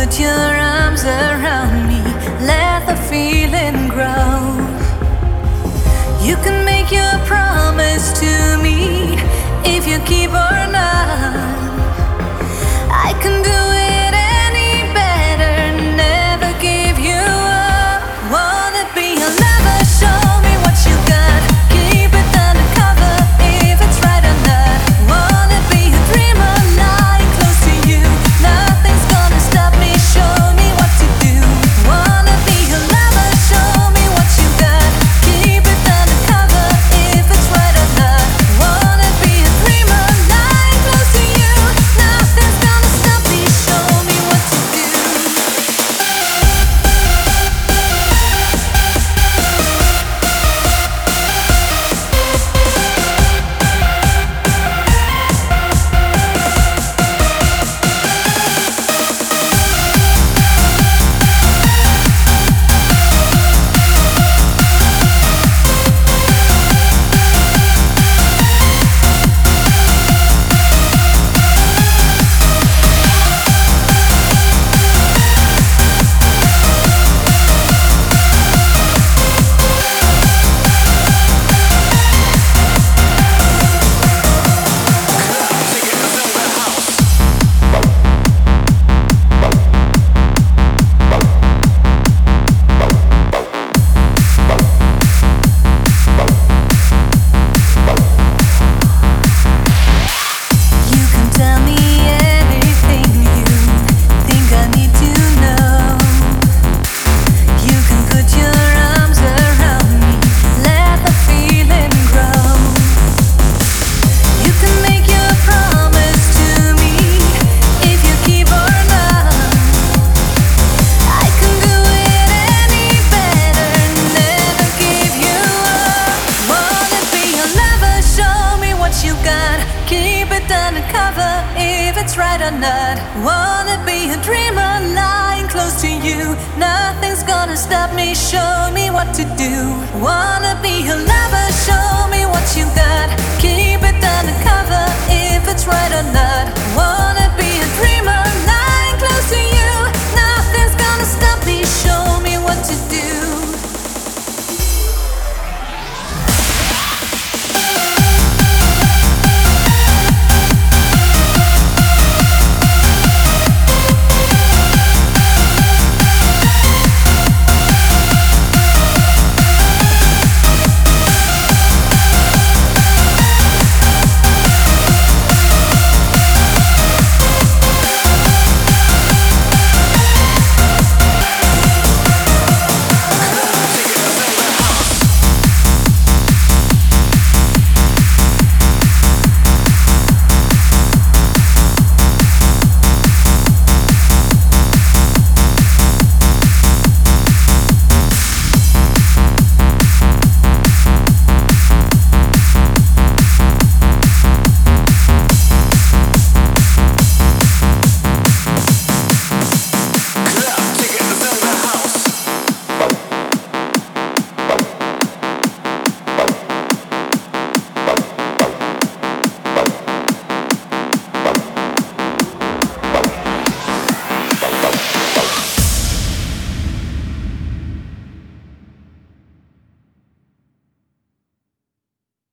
put your arms around me, let the feeling grow. You can make your promise to me if you keep or not. I can do it any better, never give you up. Wanna be a lover, show me what you got. Keep it undercover if it's right or not. Wanna be a dreamer, lying close to you. Nothing's gonna stop me, show me what to do. Wanna be a lover, show me what you got. Keep it undercover if it's right or not. Wanna be a dreamer, lying close to you. Nothing's gonna stop me, show me what to do. You can tell me anything you think I need to know. You can put your arms around me, let the feeling grow. You can make your promise to me if you keep or not. I can do it any better, never give you up. Wanna be a lover, show me what you got. Keep it undercover if it's right or not. Wanna be a dreamer, lying close to you. Nothing's gonna stop me, show me what to do. Wanna be a lover, show me what you got. Keep it undercover if it's right or not. Wanna